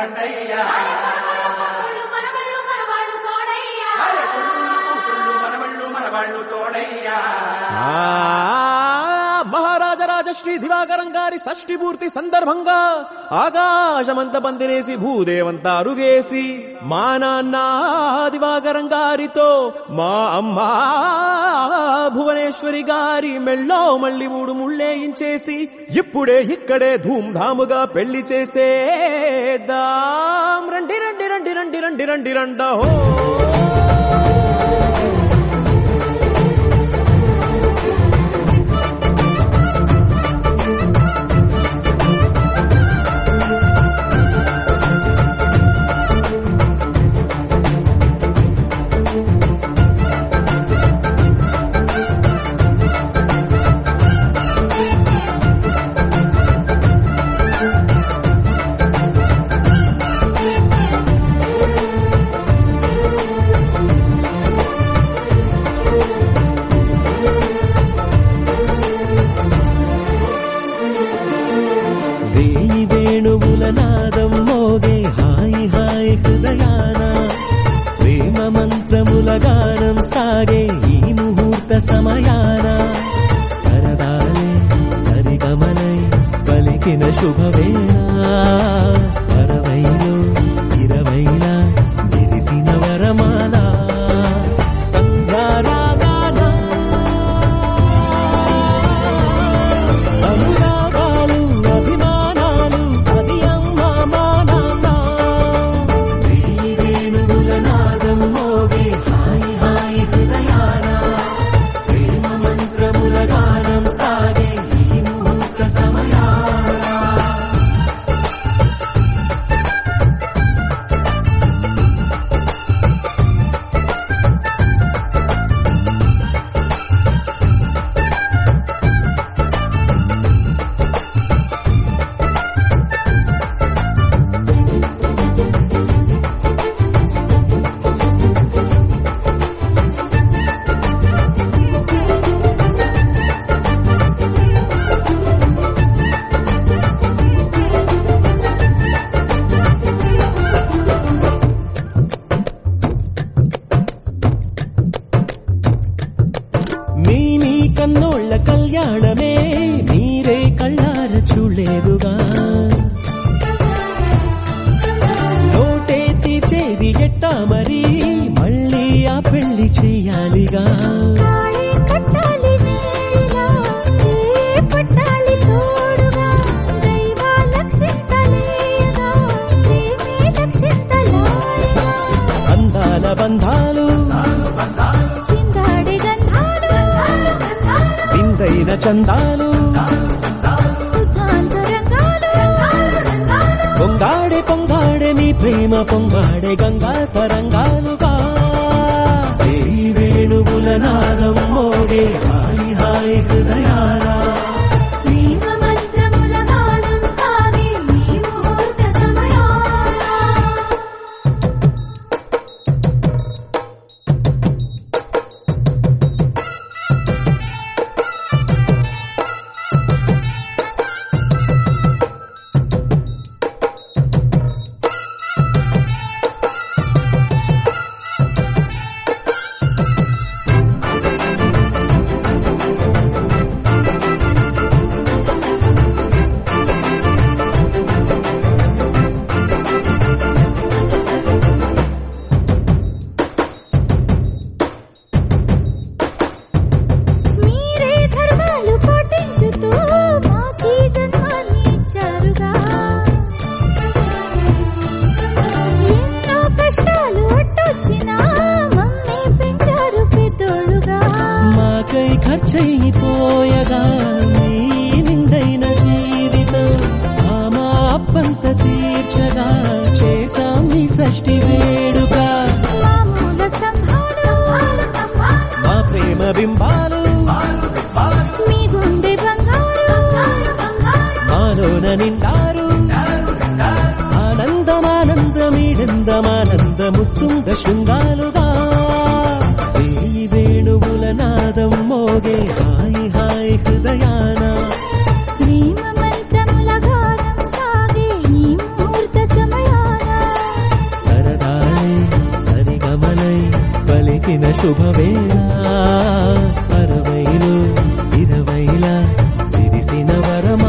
రండయ్యా మనవాళ్ళు తోడయ్యా. మహారాజరాజ శ్రీ దివాకరం గారి షష్ఠి పూర్తి సందర్భంగా ఆకాశమంత పందిరేసి భూదేవంతా అరుగేసి మా నాన్న దివాకరం గారితో మా అమ్మ భువనేశ్వరి గారి మెళ్ళో మళ్ళీ 3 ముళ్ళేయించేసి ఇప్పుడే ఇక్కడే ధూమ్ధాముగా పెళ్లి చేసేద్దాం. రండి రండి రండి రండి రండి రండి రండో. నాదం మోగే హాయి హాయి హృదయాన ప్రేమ మంత్రముల గానం సాగే ఈ ముహూర్త సమయాన సరదాలే సరిగమలై పలికిన శుభవేళ 60లో 20లా విరిసిన వరమాల సంధ్యారాగాన అనురాగాలు అభిమానాలు అది అమ్మా మా నాన్న వేణువుల నాదం మోగే హాయి హాయి హృదయాన ప్రేమ మంత్రముల గానం సాగే ఈ ముహూర్త సమయాన కన్నోళ్ళ కళ్యాణమే మీరే కళ్ళార చూడలేదుగా నోటే తీర్చేది ఎట్టా మరి మళ్ళీ ఆ పెళ్లి చెయ్యాలిగా అందాల బంధాలు విందైన చందాలు పొంగాడే పొంగాడే మీ ప్రేమ పొంగాడే గంగా తరంగాలుగా ఈ వేణువుల నాదం మోగే హాయి హాయి హృదయాల ఖర్చయిపోయగా నీ నిండైన జీవితం మా అప్పంత తీర్చగా చేశాం నీ షష్ఠి వేడుక మా ప్రేమ బింబాలు మీ గుండె బంగారు మాలోన నిండారు ఆనందమానందమీడందమానంద ముత్తుంగ శృంగాలుగా వేణువుల నాదం మోగే హాయి హాయి హృదయాన ప్రేమ మంత్రముల గానం సాగే ఈ ముహూర్త సమయాన కురిసిన వరమా